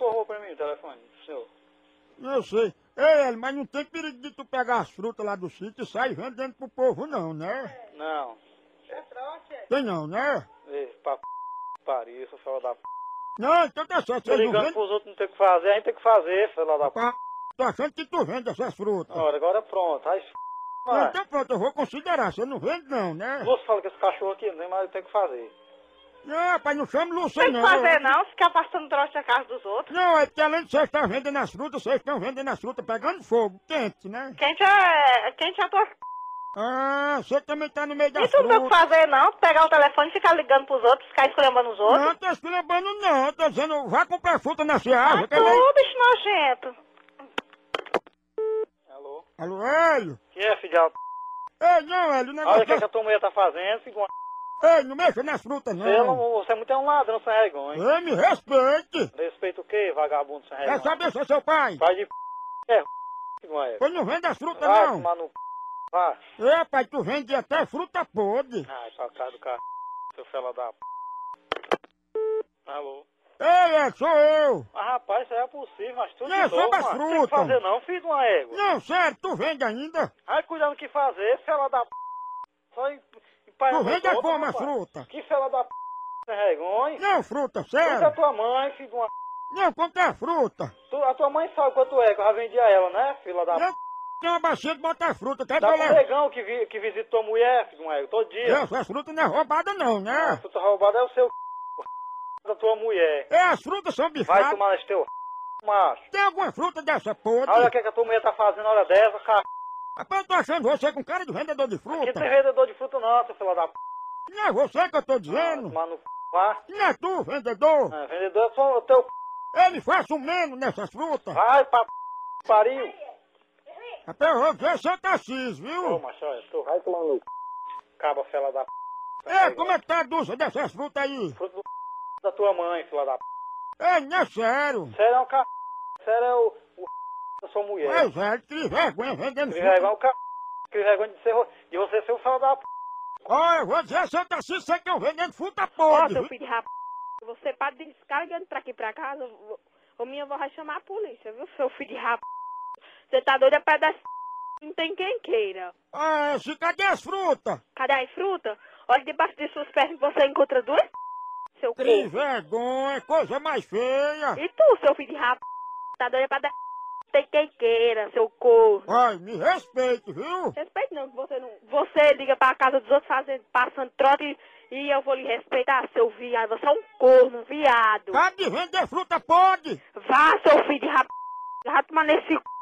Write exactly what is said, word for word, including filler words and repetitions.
informou pra mim o telefone, senhor? Eu sei. Ei, mas não tem perigo de tu pegar as frutas lá do sítio e sair vendendo pro povo não, né? Não. Tem não, né? Ei, pra p... pariu, seu filho da p... Não, então tá certo. Tô Vocês não ligando vendem? pros outros não ter o que fazer, a gente tem que fazer, filho da p... Pá, tô achando que tu vende essas frutas. Ora, agora pronto, aí s... Não, vai. então pronto, eu vou considerar. Você não vende não, né? Lúcio fala que esse cachorro aqui não tem mais, tem que fazer. Não, rapaz, não chame Lúcia Tem não. que fazer não, ficar passando troço na casa dos outros. Não, é porque além de vocês estar vendendo as frutas, vocês estão vendendo as frutas pegando fogo, quente, né? Quente é, quente é a tua... Ah, você também tá no meio das Isso não tem o que frutas. fazer não, pegar o telefone e ficar ligando pros outros, ficar escolhendo os outros. Não, tô esculhambando não, tô dizendo, vá comprar fruta na Ah, Seara. tu, bicho nojento. Alô? Alô, Hélio? Que é, filho da p... Ei, não, Hélio, o Olha negócio... o que, é que a tua mulher tá fazendo, filho de uma... Ei, não mexa nas frutas não. Você, não, você é muito um ladrão sem vergonha. Ei, me respeite. Respeita o quê, vagabundo sem Quer vergonha? saber se é seu pai? Pai de p... É, filho de uma égua. Pois não vende as frutas Vai não. tomar no p... Vai. É, pai, tu vende até fruta podre. Ai, pra cá do carro, seu fela da p... Alô? Ei, é, sou eu. Mas rapaz, isso aí é possível, mas tudo Não, de novo, sobre as mano. Não tem que frutas. fazer não, filho de uma égua. Não, sério, tu vende ainda? Ai, cuidando do que fazer, fela da p... Só em... em pai Tu da vende a boca, como a rapaz. fruta? Que fela da p... sem vergonha. Não, fruta, Cuida da sério. tua mãe, filho de uma... Não, quanto é a fruta? Tu, a tua mãe sabe quanto é, que eu já vendi a ela, né, filha da p... Eu tenho uma bacia de botar fruta, quer Dá pro dizer... negão que, vi, que visita tua mulher, filho de uma égua, todo dia. Essas frutas não é roubada não, A né? fruta roubada é o seu c... da tua mulher. É, as frutas são Vai bifadas. tomar nesse teu c... macho. Tem alguma fruta dessa podre? Olha o que, é que a tua mulher tá fazendo na hora dessa, cara. Rapaz, eu tô achando você com cara de vendedor de Aqui fruta. tem vendedor de fruta não, seu filho da p... Não é você que eu tô Ah, dizendo. tomar no c... vá. Não é tu, vendedor. Ah, vendedor é só o teu c... Ele faz o menos nessas frutas. Vai pra p... pariu. Até eu vou ver seu Tarcísio, Ô, viu? macho, olha, tu vai tomar no c... Caba, fela da p... É, como é que tá a dúzia dessas frutas aí? Fruta do c... da tua mãe, filha da p... Ei, não é sério. Sério é um c... Sério é o... o c... da sua mulher. Pois é, que vergonha vendendo Que fruta. vergonha, o c... Que vergonha de, ser... de você ser o filho da p... Olha, eu vou dizer a seu Tarcísio, você que eu vendendo fruta Ó, podre. seu viu? filho de rap... Você para de ficar ligando pra aqui pra casa, o minha avó vai chamar a polícia, viu, seu filho de rap... Você tá doido é pra dar... Não tem quem queira. Ah, se cadê as frutas? Cadê as frutas? Olha debaixo de suas pernas você encontra duas... Seu Que corpo. vergonha, coisa mais feia. E tu, seu filho de rap... Tá doido é pra dar... Não tem quem queira, seu corpo. Ai, me respeite, viu? Respeito não, que você não... Você liga pra casa dos outros fazendo, passando trote e, e eu vou lhe respeitar, seu viado. Você é um corno, um viado. Para de vender fruta podre. Vá, seu filho de rap... Já tomar nesse c...